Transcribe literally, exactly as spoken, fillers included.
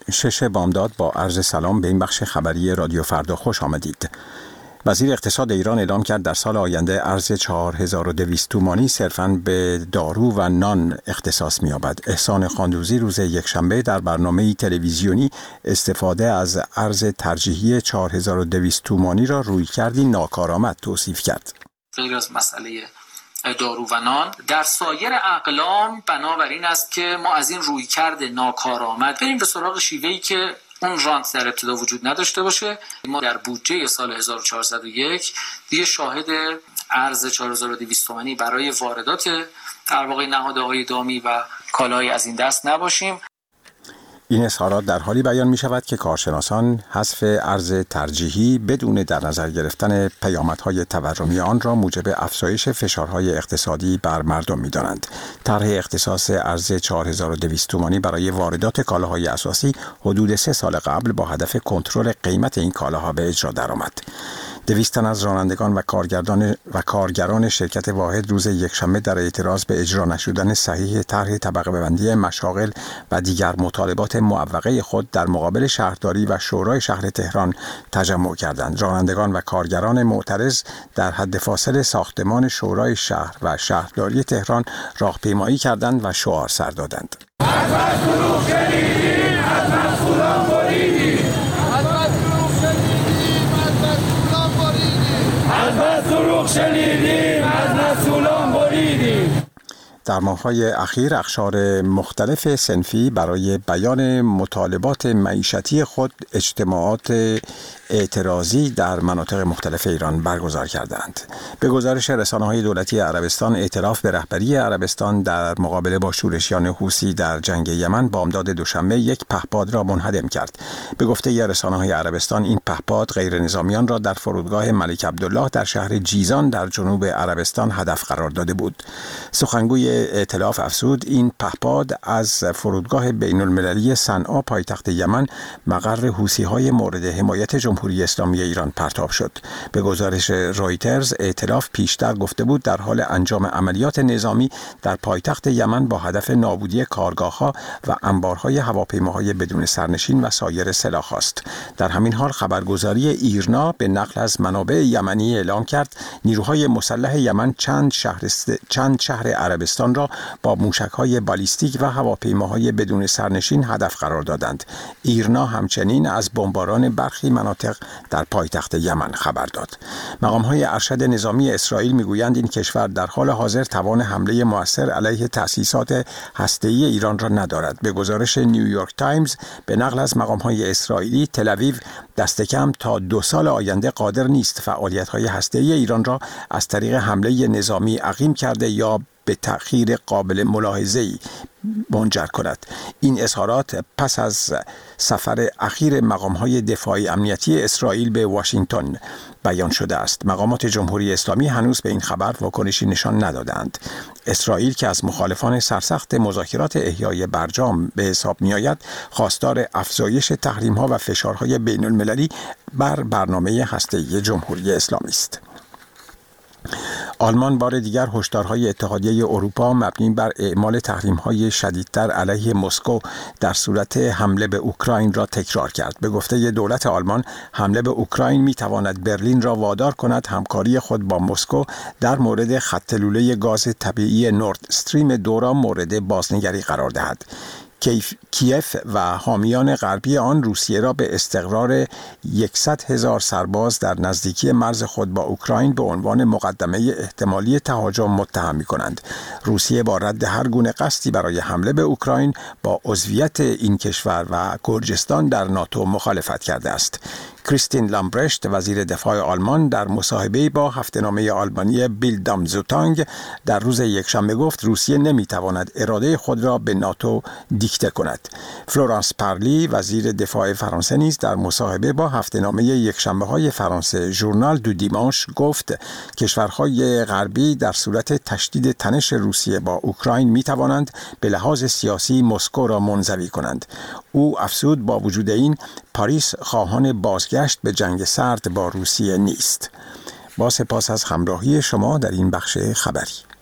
شش بامداد با عرض سلام به این بخش خبری رادیو فردا خوش آمدید. وزیر اقتصاد ایران اعلام کرد در سال آینده ارز چهار هزار و دویست تومانی صرفاً به دارو و نان اختصاص می‌یابد. احسان خاندوزی روز یکشنبه در برنامه تلویزیونی استفاده از ارز ترجیحی چهار هزار و دویست تومانی را رویکردی ناکارآمد توصیف کرد. غیر از مسئله دارو و نان در سایر اقلام بنابراین است که ما از این رویکرد ناکارآمد بریم به سراغ شیوهی که اون رانت در ابتدا وجود نداشته باشه. ما در بودجه سال هزار و چهارصد و یک دیگه شاهد ارز چهار هزار و دویست تومانی برای واردات در واقع نهادهای دامی و کالاهای از این دست نباشیم. این اظهارات در حالی بیان می شود که کارشناسان حذف ارز ترجیحی بدون در نظر گرفتن پیامدهای تورمی آن را موجب افزایش فشارهای اقتصادی بر مردم می دانند. طرح اختصاص ارز چهار هزار و دویست تومانی برای واردات کالاهای اساسی حدود سه سال قبل با هدف کنترل قیمت این کالاها به اجرا درآمد. دویست تن از رانندگان و کارگردان و کارگران شرکت واحد روز یکشنبه در اعتراض به اجرا نشدن صحیح طرح طبقه بندی مشاغل و دیگر مطالبات معوقه خود در مقابل شهرداری و شورای شهر تهران تجمع کردند. رانندگان و کارگران معترض در حد فاصل ساختمان شورای شهر و شهرداری تهران راهپیمایی کردند و شعار سر دادند. در ماه‌های اخیر اقشار مختلف صنفی برای بیان مطالبات معیشتی خود اجتماعات اعتراضی در مناطق مختلف ایران برگزار کردند. به گزارش رسانه‌های دولتی عربستان، ائتلاف به رهبری عربستان در مقابله با شورشیان حوثی در جنگ یمن بامداد دوشنبه یک پهپاد را منهدم کرد. به گفته رسانه‌های عربستان، این پهپاد غیر نظامیان را در فرودگاه ملک عبدالله در شهر جیزان در جنوب عربستان هدف قرار داده بود. سخنگوی ائتلاف افزود این پهپاد از فرودگاه بین المللی صنعا پایتخت یمن مقر حوثی‌های مورد حمایت جمهوری اسلامی ایران پرتاب شد. به گزارش رایترز، ائتلاف پیشتر گفته بود در حال انجام عملیات نظامی در پایتخت یمن با هدف نابودی کارگاه‌ها و انبارهای هواپیماهای بدون سرنشین و سایر سلاح است. در همین حال خبرگزاری ایرنا به نقل از منابع یمنی اعلام کرد نیروهای مسلح یمن چند شهر چند شهر عربستان را با موشک‌های بالیستیک و هواپیماهای بدون سرنشین هدف قرار دادند. ایرنا همچنین از بمباران برخی مناطق در پایتخت یمن خبر داد. مقام‌های ارشد نظامی اسرائیل می‌گویند این کشور در حال حاضر توان حمله مؤثر علیه تأسیسات هسته‌ای ایران را ندارد. به گزارش نیویورک تایمز به نقل از مقام‌های اسرائیلی، تل‌آویو دست کم تا دو سال آینده قادر نیست فعالیت‌های هسته‌ای ایران را از طریق حمله نظامی عقیم کرده یا به تأخیر قابل ملاحظه‌ای منجر کند. این اظهارات پس از سفر اخیر مقام‌های دفاعی امنیتی اسرائیل به واشنگتن بیان شده است. مقامات جمهوری اسلامی هنوز به این خبر واکنشی نشان ندادند. اسرائیل که از مخالفان سرسخت مذاکرات احیای برجام به حساب می‌آید، خواستار افزایش تحریم‌ها و فشارهای بین‌المللی بر برنامه هسته‌ای جمهوری اسلامی است. آلمان بار دیگر هشدارهای اتحادیه اروپا مبنی بر اعمال تحریم‌های شدیدتر علیه مسکو در صورت حمله به اوکراین را تکرار کرد. به گفته دولت آلمان، حمله به اوکراین می‌تواند برلین را وادار کند همکاری خود با مسکو در مورد خط لوله گاز طبیعی نورد استریم دو را مورد بازنگری قرار دهد. کیف و حامیان غربی آن روسیه را به استقرار صد هزار سرباز در نزدیکی مرز خود با اوکراین به عنوان مقدمه احتمالی تهاجم متهم می‌کنند. روسیه با رد هر گونه قصدی برای حمله به اوکراین با عضویت این کشور و گرجستان در ناتو مخالفت کرده است. کریستین لامبرشت وزیر دفاع آلمان در مصاحبه‌ای با هفته‌نامه آلمانی بیلدامزوتانگ در روز یکشنبه گفت روسیه نمی‌تواند اراده خود را به ناتو دیکته کند. فلورانس پارلی وزیر دفاع فرانسه نیز در مصاحبه با هفته‌نامه یکشنبه‌های فرانسه ژورنال دو دیمانش گفت کشورهای غربی در صورت تشدید تنش روسیه با اوکراین می‌توانند به لحاظ سیاسی مسکو را منزوی کنند. او افزود با وجود این پاریس خواهان بازگشت به جنگ سرد با روسیه نیست. با سپاس از همراهی شما در این بخش خبری.